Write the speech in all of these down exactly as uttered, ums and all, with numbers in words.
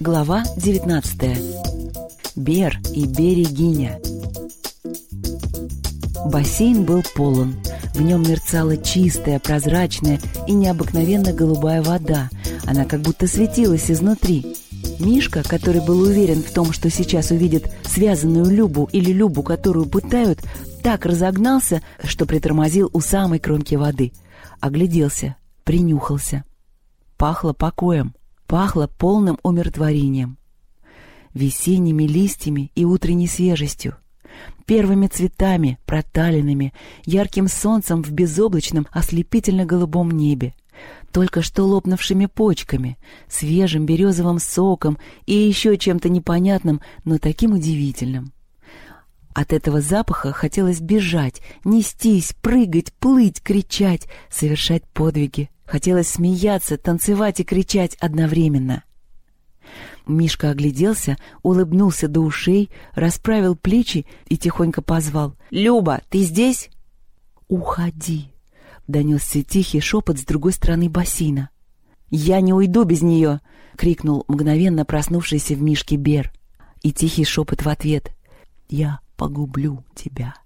Глава девятнадцатая. Бер и Берегиня. Бассейн был полон. В нем мерцала чистая, прозрачная и необыкновенно голубая вода. Она как будто светилась изнутри. Мишка, который был уверен в том, что сейчас увидит связанную Любу или Любу, которую пытают, так разогнался, что притормозил у самой кромки воды. Огляделся, принюхался. Пахло покоем, пахло полным умиротворением, весенними листьями и утренней свежестью, первыми цветами, проталинами, ярким солнцем в безоблачном ослепительно-голубом небе, только что лопнувшими почками, свежим березовым соком и еще чем-то непонятным, но таким удивительным. От этого запаха хотелось бежать, нестись, прыгать, плыть, кричать, совершать подвиги. Хотелось смеяться, танцевать и кричать одновременно. Мишка огляделся, улыбнулся до ушей, расправил плечи и тихонько позвал: «Люба, ты здесь?» «Уходи!» — донесся тихий шепот с другой стороны бассейна. «Я не уйду без нее!» — крикнул мгновенно проснувшийся в Мишке Бер. И тихий шепот в ответ: «Я погублю тебя».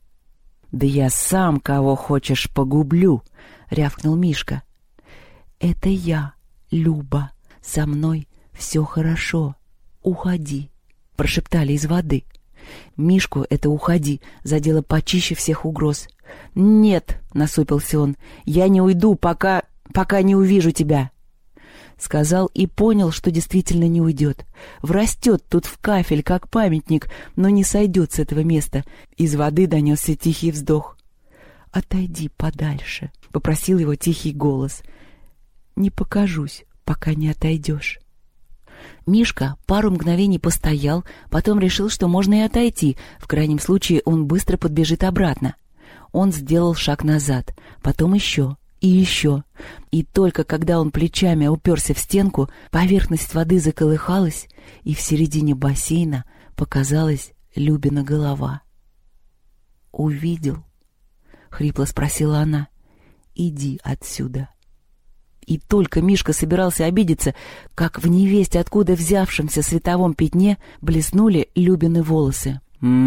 «Да я сам кого хочешь погублю!» — рявкнул Мишка. «Это я, Люба. Со мной все хорошо. Уходи», — прошептали из воды. Мишку это «уходи» задело почище всех угроз. «Нет», — насупился он, — «я не уйду, пока... пока не увижу тебя». Сказал и понял, что действительно не уйдет. Врастет тут в кафель, как памятник, но не сойдет с этого места. Из воды донесся тихий вздох. «Отойди подальше», — попросил его тихий голос. «Не покажусь, пока не отойдешь». Мишка пару мгновений постоял, потом решил, что можно и отойти. В крайнем случае он быстро подбежит обратно. Он сделал шаг назад, потом еще и еще. И только когда он плечами уперся в стенку, поверхность воды заколыхалась, и в середине бассейна показалась Любина голова. «Увидел?» — хрипло спросила она. «Иди отсюда». И только Мишка собирался обидеться, как в невесть откуда взявшемся световом пятне блеснули Любины волосы.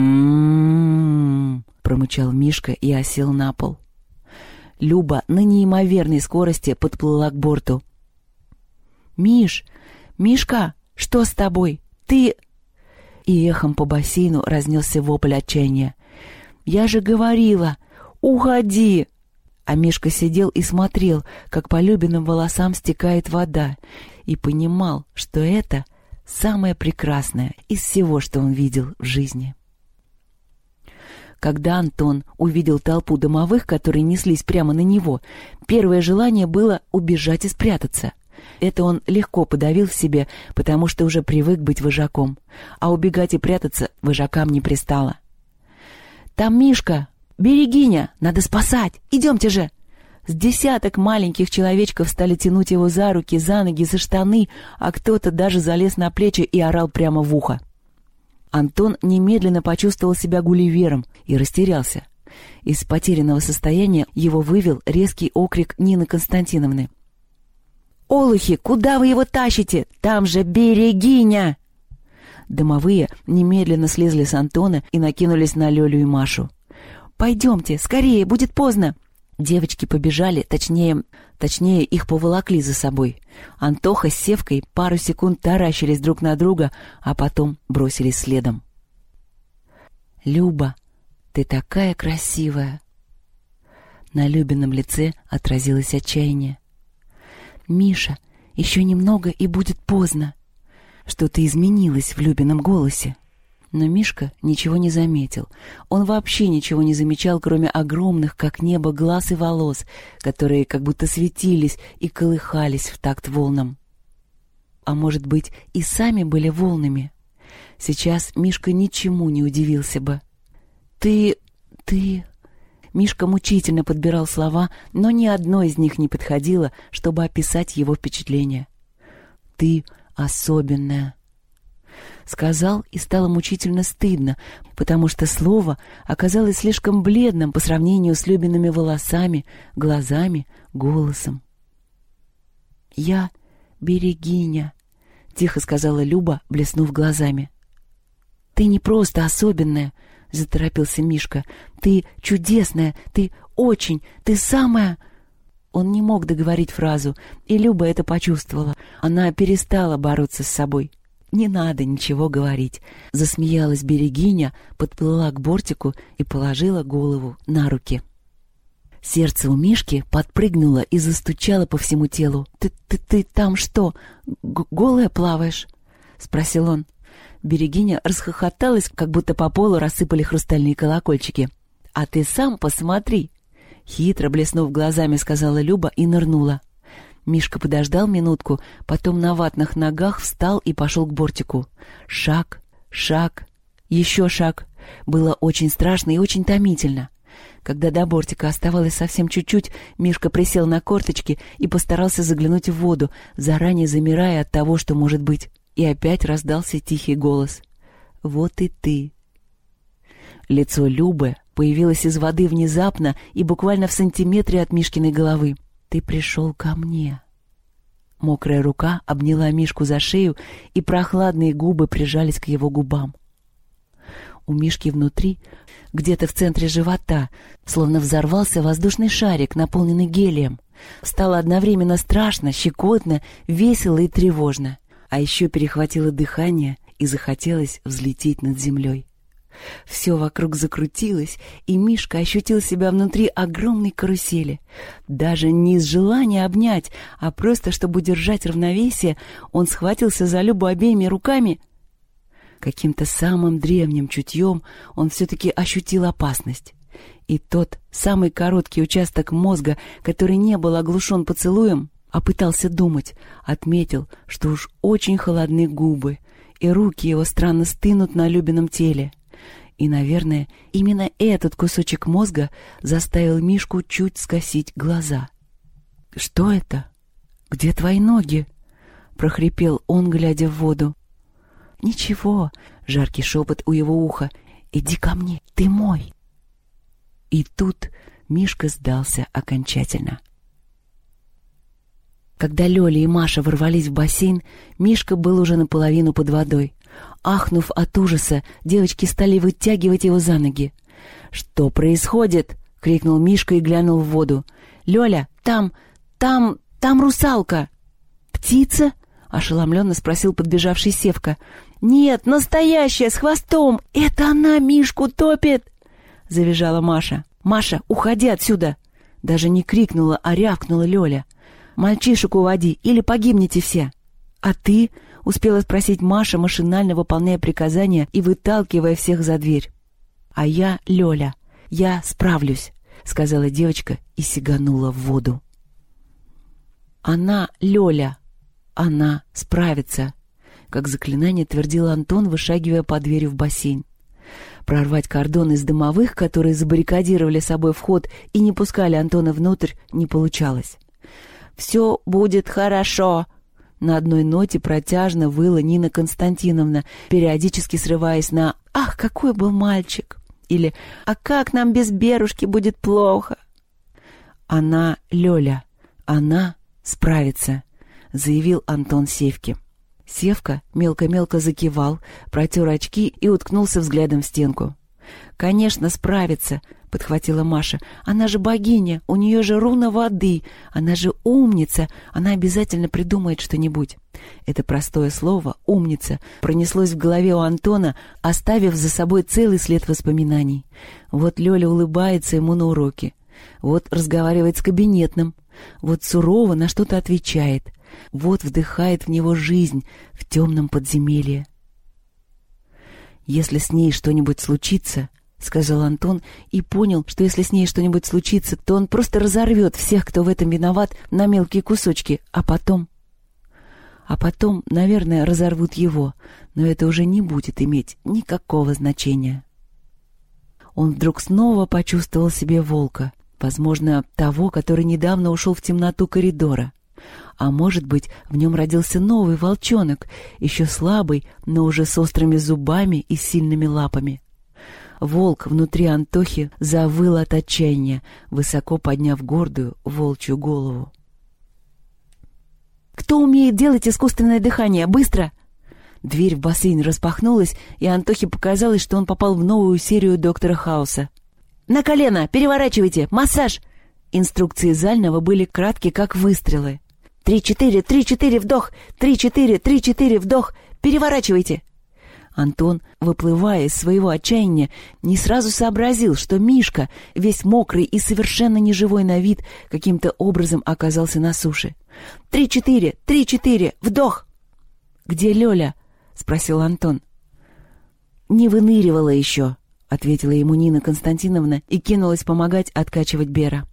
«М-м-м», промычал Мишка и осел на пол. Люба на неимоверной скорости подплыла к борту. «Миш! Мишка! Что с тобой? Ты...» И эхом по бассейну разнесся вопль отчаяния. «Я же говорила! Уходи!» А Мишка сидел и смотрел, как по Любиным волосам стекает вода, и понимал, что это самое прекрасное из всего, что он видел в жизни. Когда Антон увидел толпу домовых, которые неслись прямо на него, первое желание было убежать и спрятаться. Это он легко подавил в себе, потому что уже привык быть вожаком, а убегать и прятаться вожакам не пристало. «Там Мишка! Берегиня! Надо спасать! Идемте же!» С десяток маленьких человечков стали тянуть его за руки, за ноги, за штаны, а кто-то даже залез на плечи и орал прямо в ухо. Антон немедленно почувствовал себя гулливером и растерялся. Из потерянного состояния его вывел резкий окрик Нины Константиновны. «Олухи, куда вы его тащите? Там же Берегиня!» Домовые немедленно слезли с Антона и накинулись на Лёлю и Машу. «Пойдемте, скорее, будет поздно!» Девочки побежали, точнее, точнее их поволокли за собой. Антоха с Севкой пару секунд таращились друг на друга, а потом бросились следом. «Люба, ты такая красивая!» На Любином лице отразилось отчаяние. «Миша, еще немного и будет поздно!» Что-то изменилось в Любином голосе. Но Мишка ничего не заметил. Он вообще ничего не замечал, кроме огромных, как небо, глаз и волос, которые как будто светились и колыхались в такт волнам. А может быть, и сами были волнами? Сейчас Мишка ничему не удивился бы. «Ты... ты...» Мишка мучительно подбирал слова, но ни одно из них не подходило, чтобы описать его впечатление. «Ты особенная». Сказал, и стало мучительно стыдно, потому что слово оказалось слишком бледным по сравнению с Любиными волосами, глазами, голосом. «Я Берегиня», — тихо сказала Люба, блеснув глазами. «Ты не просто особенная», — заторопился Мишка. «Ты чудесная, ты очень, ты самая...» Он не мог договорить фразу, и Люба это почувствовала. Она перестала бороться с собой. «Не надо ничего говорить», — засмеялась Берегиня, подплыла к бортику и положила голову на руки. Сердце у Мишки подпрыгнуло и застучало по всему телу. «Ты, ты, ты там что, г- голая плаваешь?» — спросил он. Берегиня расхохоталась, как будто по полу рассыпали хрустальные колокольчики. «А ты сам посмотри!» — хитро блеснув глазами, сказала Люба и нырнула. Мишка подождал минутку, потом на ватных ногах встал и пошел к бортику. Шаг, шаг, еще шаг. Было очень страшно и очень томительно. Когда до бортика оставалось совсем чуть-чуть, Мишка присел на корточки и постарался заглянуть в воду, заранее замирая от того, что может быть. И опять раздался тихий голос. «Вот и ты». Лицо Любы появилось из воды внезапно и буквально в сантиметре от Мишкиной головы. «Ты пришел ко мне». Мокрая рука обняла Мишку за шею, и прохладные губы прижались к его губам. У Мишки внутри, где-то в центре живота, словно взорвался воздушный шарик, наполненный гелием. Стало одновременно страшно, щекотно, весело и тревожно. А еще перехватило дыхание и захотелось взлететь над землей. Все вокруг закрутилось, и Мишка ощутил себя внутри огромной карусели. Даже не из желания обнять, а просто чтобы удержать равновесие, он схватился за Любу обеими руками. Каким-то самым древним чутьем он все-таки ощутил опасность. И тот самый короткий участок мозга, который не был оглушен поцелуем, а пытался думать, отметил, что уж очень холодны губы, и руки его странно стынут на Любином теле. И, наверное, именно этот кусочек мозга заставил Мишку чуть скосить глаза. «Что это? Где твои ноги?» — прохрипел он, глядя в воду. «Ничего», — жаркий шепот у его уха. «Иди ко мне, ты мой». И тут Мишка сдался окончательно. Когда Лёля и Маша ворвались в бассейн, Мишка был уже наполовину под водой. Ахнув от ужаса, девочки стали вытягивать его за ноги. «Что происходит?» — крикнул Мишка и глянул в воду. «Лёля, там, там, там русалка!» «Птица?» — ошеломленно спросил подбежавший Севка. «Нет, настоящая, с хвостом! Это она Мишку топит!» — завизжала Маша. «Маша, уходи отсюда!» Даже не крикнула, а рявкнула Лёля. «Мальчишек уводи, или погибнете все!» «А ты?» — успела спросить Маша, машинально выполняя приказания и выталкивая всех за дверь. «А я Лёля. Я справлюсь», — сказала девочка и сиганула в воду. «Она Лёля. Она справится», — как заклинание твердил Антон, вышагивая по двери в бассейн. Прорвать кордон из дымовых, которые забаррикадировали собой вход и не пускали Антона внутрь, не получалось. «Все будет хорошо», — на одной ноте протяжно выла Нина Константиновна, периодически срываясь на «Ах, какой был мальчик!» или «А как нам без Берушки будет плохо?» «Она Лёля, она справится», — заявил Антон Севке. Севка мелко-мелко закивал, протер очки и уткнулся взглядом в стенку. «Конечно, справится», — подхватила Маша. «Она же богиня, у нее же руна воды, она же умница, она обязательно придумает что-нибудь». Это простое слово «умница» пронеслось в голове у Антона, оставив за собой целый след воспоминаний. Вот Лёля улыбается ему на уроке, вот разговаривает с кабинетным, вот сурово на что-то отвечает, вот вдыхает в него жизнь в темном подземелье. «Если с ней что-нибудь случится», — сказал Антон, и понял, что если с ней что-нибудь случится, то он просто разорвет всех, кто в этом виноват, на мелкие кусочки, а потом... А потом, наверное, разорвут его, но это уже не будет иметь никакого значения. Он вдруг снова почувствовал себе волка, возможно, того, который недавно ушел в темноту коридора. А может быть, в нем родился новый волчонок, еще слабый, но уже с острыми зубами и сильными лапами. Волк внутри Антохи завыл от отчаяния, высоко подняв гордую волчью голову. «Кто Кто умеет делать искусственное дыхание? Быстро!» Дверь в бассейн распахнулась, и Антохе показалось, что он попал в новую серию Доктора Хауса. «На колено! Переворачивайте! Массаж!» Инструкции Зального были кратки, как выстрелы. «Три-четыре, три-четыре, вдох! Три-четыре, три-четыре, вдох! Переворачивайте!» Антон, выплывая из своего отчаяния, не сразу сообразил, что Мишка, весь мокрый и совершенно неживой на вид, каким-то образом оказался на суше. «Три-четыре, три-четыре, вдох!» «Где Лёля?» — спросил Антон. «Не выныривала еще», — ответила ему Нина Константиновна и кинулась помогать откачивать Бера.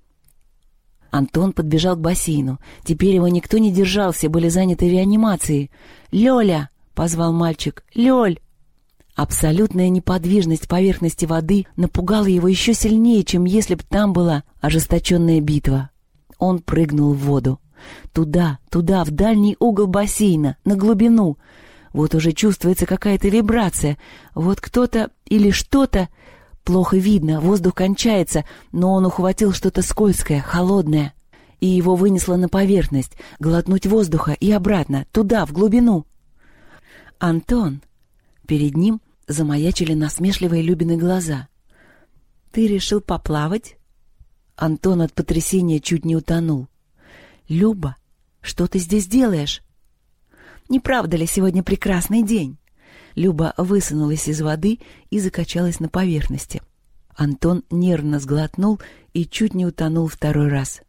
Антон подбежал к бассейну. Теперь его никто не держал, все были заняты реанимацией. «Лёля!» — позвал мальчик. «Лёль!» Абсолютная неподвижность поверхности воды напугала его еще сильнее, чем если бы там была ожесточенная битва. Он прыгнул в воду. Туда, туда, в дальний угол бассейна, на глубину. Вот уже чувствуется какая-то вибрация. Вот кто-то или что-то... Плохо видно, воздух кончается, но он ухватил что-то скользкое, холодное. И его вынесло на поверхность, глотнуть воздуха и обратно, туда, в глубину. «Антон!» Перед ним замаячили насмешливые Любины глаза. «Ты решил поплавать?» Антон от потрясения чуть не утонул. «Люба, что ты здесь делаешь?» «Не правда ли сегодня прекрасный день?» Люба высунулась из воды и закачалась на поверхности. Антон нервно сглотнул и чуть не утонул второй раз.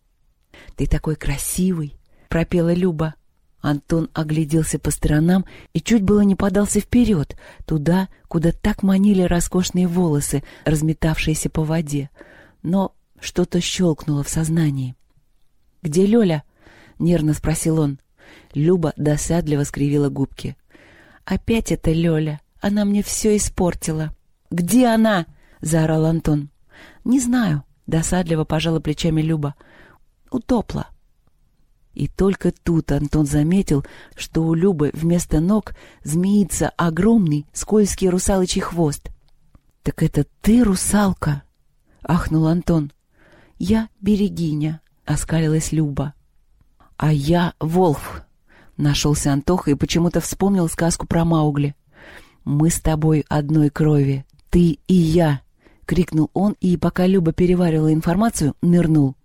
«Ты такой красивый!» — пропела Люба. Антон огляделся по сторонам и чуть было не подался вперед, туда, куда так манили роскошные волосы, разметавшиеся по воде. Но что-то щелкнуло в сознании. «Где Лёля?» — нервно спросил он. Люба досадливо скривила губки. «Опять это Лёля. Она мне все испортила». «Где она?» — заорал Антон. «Не знаю», — досадливо пожала плечами Люба. «Утопла». И только тут Антон заметил, что у Любы вместо ног змеится огромный скользкий русалочий хвост. «Так это ты, русалка?» — ахнул Антон. «Я берегиня», — оскалилась Люба. «А я Волф», — нашелся Антоха и почему-то вспомнил сказку про Маугли. «Мы с тобой одной крови, ты и я», — крикнул он, и, пока Люба переваривала информацию, нырнул.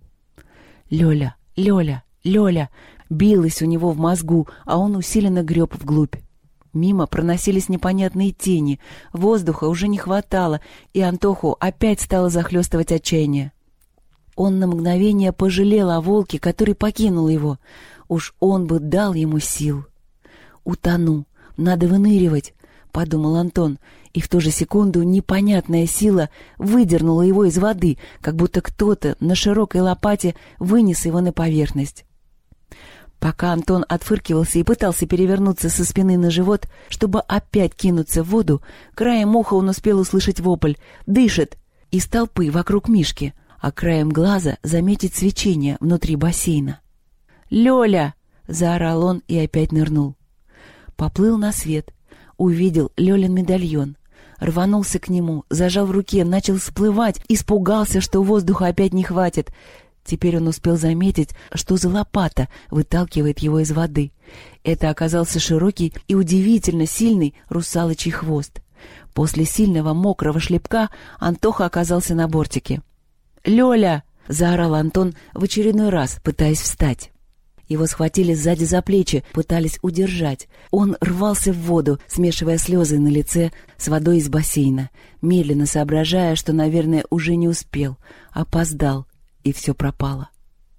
«Лёля, Лёля, Лёля!» билась у него в мозгу, а он усиленно греб вглубь. Мимо проносились непонятные тени, воздуха уже не хватало, и Антоху опять стало захлестывать отчаяние. Он на мгновение пожалел о волке, который покинул его. Уж он бы дал ему сил. «Утону, надо выныривать», — подумал Антон, и в ту же секунду непонятная сила выдернула его из воды, как будто кто-то на широкой лопате вынес его на поверхность. Пока Антон отфыркивался и пытался перевернуться со спины на живот, чтобы опять кинуться в воду, краем уха он успел услышать вопль «Дышит!» из толпы вокруг Мишки, а краем глаза заметить свечение внутри бассейна. «Лёля!» — заорал он и опять нырнул. Поплыл на свет, увидел Лёлин медальон, рванулся к нему, зажал в руке, начал всплывать, испугался, что воздуха опять не хватит. Теперь он успел заметить, что за лопата выталкивает его из воды. Это оказался широкий и удивительно сильный русалочий хвост. После сильного мокрого шлепка Антоха оказался на бортике. «Лёля!» — заорал Антон в очередной раз, пытаясь встать. Его схватили сзади за плечи, пытались удержать. Он рвался в воду, смешивая слезы на лице с водой из бассейна, медленно соображая, что, наверное, уже не успел, опоздал, и все пропало.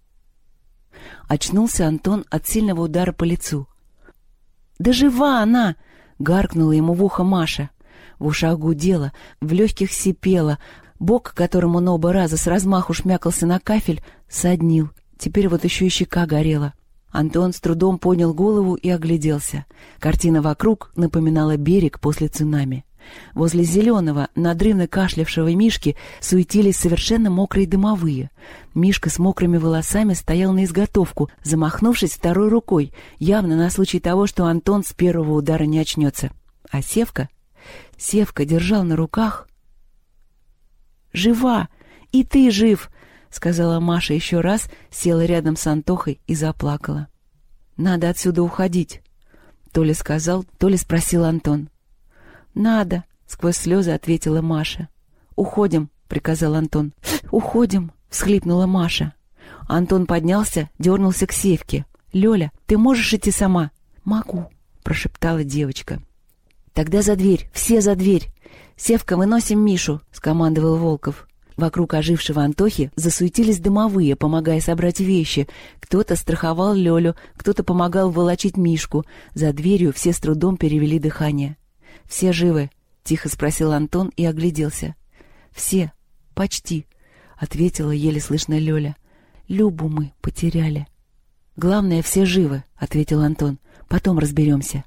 Очнулся Антон от сильного удара по лицу. «Да жива она!» — гаркнула ему в ухо Маша. В ушах гудело, в легких сипело. Бок, которым он оба раза с размаху шмякался на кафель, саднил. Теперь вот еще и щека горела. Антон с трудом поднял голову и огляделся. Картина вокруг напоминала берег после цунами. Возле зеленого, надрывно кашлявшего Мишки суетились совершенно мокрые домовые. Мишка с мокрыми волосами стоял на изготовку, замахнувшись второй рукой, явно на случай того, что Антон с первого удара не очнется. А Севка? Севка держал на руках... «Жива! И ты жив!» — сказала Маша еще раз, села рядом с Антохой и заплакала. Надо отсюда уходить. То ли сказал, то ли спросил Антон. «Надо», — сквозь слезы ответила Маша. «Уходим», — приказал Антон. «Уходим», — всхлипнула Маша. Антон поднялся, дернулся к Севке. «Лёля, ты можешь идти сама?» «Могу», — прошептала девочка. «Тогда за дверь, все за дверь. Севка, выносим Мишу», — скомандовал Волков. Вокруг ожившего Антохи засуетились домовые, помогая собрать вещи. Кто-то страховал Лёлю, кто-то помогал волочить Мишку. За дверью все с трудом перевели дыхание. «Все живы?» — тихо спросил Антон и огляделся. «Все. Почти», — ответила еле слышно Лёля. «Любу мы потеряли». «Главное, все живы», — ответил Антон. «Потом разберемся».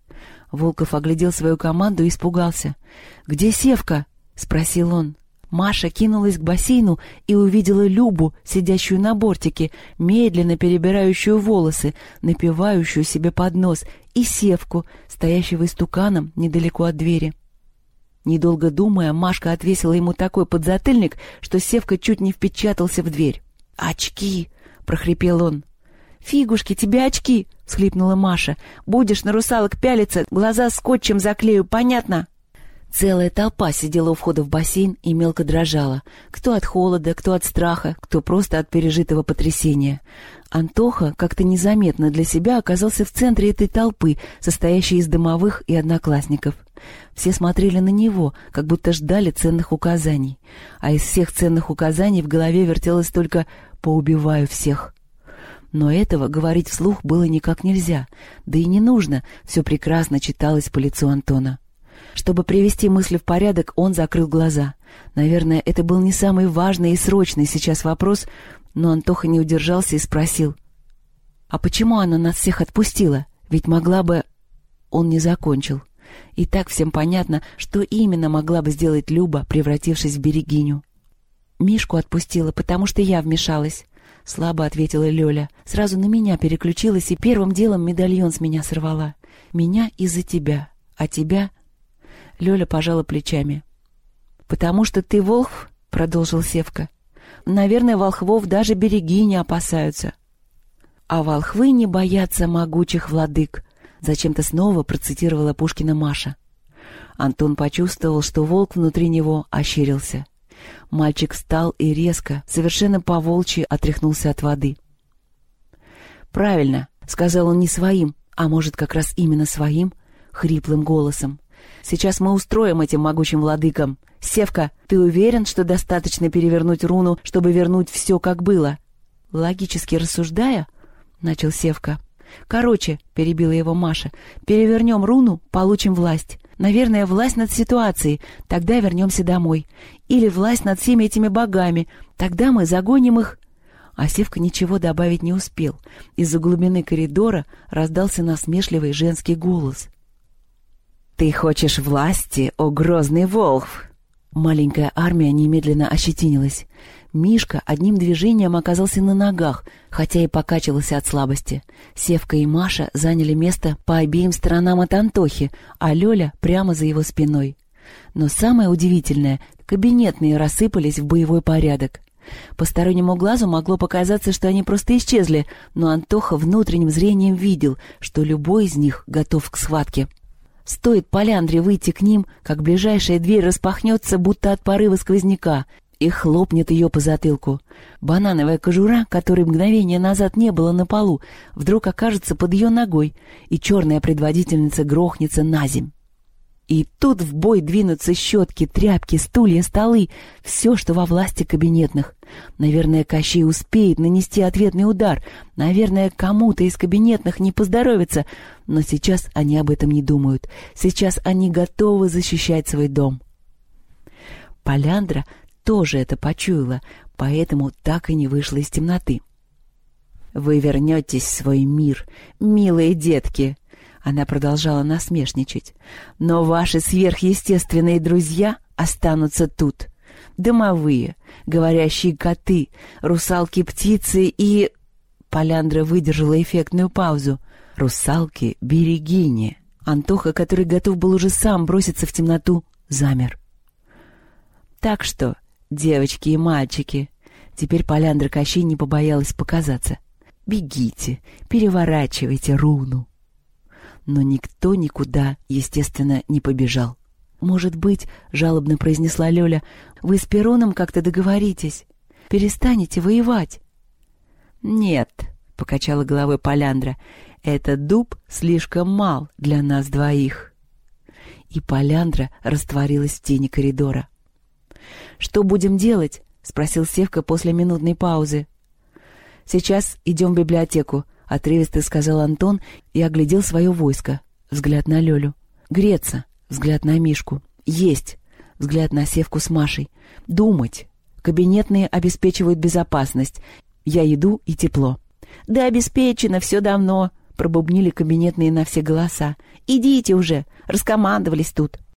Волков оглядел свою команду и испугался. «Где Севка?» — спросил он. Маша кинулась к бассейну и увидела Любу, сидящую на бортике, медленно перебирающую волосы, напевающую себе под нос, и Севку, стоящего истуканом недалеко от двери. Недолго думая, Машка отвесила ему такой подзатыльник, что Севка чуть не впечатался в дверь. «Очки!» — прохрипел он. «Фигушки, тебе очки!» — всхлипнула Маша. «Будешь на русалок пялиться, глаза скотчем заклею, понятно?» Целая толпа сидела у входа в бассейн и мелко дрожала. Кто от холода, кто от страха, кто просто от пережитого потрясения. Антоха как-то незаметно для себя оказался в центре этой толпы, состоящей из домовых и одноклассников. Все смотрели на него, как будто ждали ценных указаний. А из всех ценных указаний в голове вертелось только «поубиваю всех». Но этого говорить вслух было никак нельзя, да и не нужно, все прекрасно читалось по лицу Антона. Чтобы привести мысли в порядок, он закрыл глаза. Наверное, это был не самый важный и срочный сейчас вопрос, но Антоха не удержался и спросил. «А почему она нас всех отпустила? Ведь могла бы...» Он не закончил. И так всем понятно, что именно могла бы сделать Люба, превратившись в берегиню. «Мишку отпустила, потому что я вмешалась», — слабо ответила Лёля. «Сразу на меня переключилась и первым делом медальон с меня сорвала. Меня из-за тебя, а тебя...» Лёля пожала плечами. «Потому что ты волхв», — продолжил Севка. «Наверное, волхвов даже берегини опасаются». «А волхвы не боятся могучих владык», — зачем-то снова процитировала Пушкина Маша. Антон почувствовал, что волк внутри него ощерился. Мальчик встал и резко, совершенно по-волчьи отряхнулся от воды. «Правильно», — сказал он не своим, а может, как раз именно своим, хриплым голосом. «Сейчас мы устроим этим могучим владыкам. Севка, ты уверен, что достаточно перевернуть руну, чтобы вернуть все, как было?» «Логически рассуждая», — начал Севка. «Короче», — перебила его Маша, — «перевернем руну, получим власть. Наверное, власть над ситуацией, тогда вернемся домой. Или власть над всеми этими богами, тогда мы загоним их...» А Севка ничего добавить не успел. Из-за глубины коридора раздался насмешливый женский голос. «Ты хочешь власти, о грозный волхв?» Маленькая армия немедленно ощетинилась. Мишка одним движением оказался на ногах, хотя и покачивался от слабости. Севка и Маша заняли место по обеим сторонам от Антохи, а Лёля прямо за его спиной. Но самое удивительное — кабинетные рассыпались в боевой порядок. Постороннему глазу могло показаться, что они просто исчезли, но Антоха внутренним зрением видел, что любой из них готов к схватке. Стоит Поляндре выйти к ним, как ближайшая дверь распахнется, будто от порыва сквозняка, и хлопнет ее по затылку. Банановая кожура, которой мгновение назад не было на полу, вдруг окажется под ее ногой, и черная предводительница грохнется наземь. И тут в бой двинутся щетки, тряпки, стулья, столы, все, что во власти кабинетных. Наверное, Кощей успеет нанести ответный удар. Наверное, кому-то из кабинетных не поздоровится. Но сейчас они об этом не думают. Сейчас они готовы защищать свой дом. Поляндра тоже это почуяла, поэтому так и не вышла из темноты. «Вы вернетесь в свой мир, милые детки!» Она продолжала насмешничать. «Но ваши сверхъестественные друзья останутся тут. Домовые, говорящие коты, русалки-птицы и...» Поляндра выдержала эффектную паузу. «Русалки-берегини». Антоха, который готов был уже сам броситься в темноту, замер. «Так что, девочки и мальчики...» Теперь Поляндра Кощей не побоялась показаться. Бегите, переворачивайте руну». Но никто никуда, естественно, не побежал. «Может быть, — жалобно произнесла Лёля, — вы с Перуном как-то договоритесь? Перестанете воевать?» «Нет, — покачала головой Поляндра, — этот дуб слишком мал для нас двоих». И Поляндра растворилась в тени коридора. «Что будем делать?» — спросил Севка после минутной паузы. «Сейчас идем в библиотеку», — отрывисто сказал Антон и оглядел свое войско. Взгляд на Лёлю. «Греться», взгляд на Мишку. «Есть», взгляд на Севку с Машей. «Думать. Кабинетные обеспечивают безопасность. Я еду и тепло». «Да обеспечено все давно», — пробубнили кабинетные на все голоса. «Идите уже, раскомандовались тут».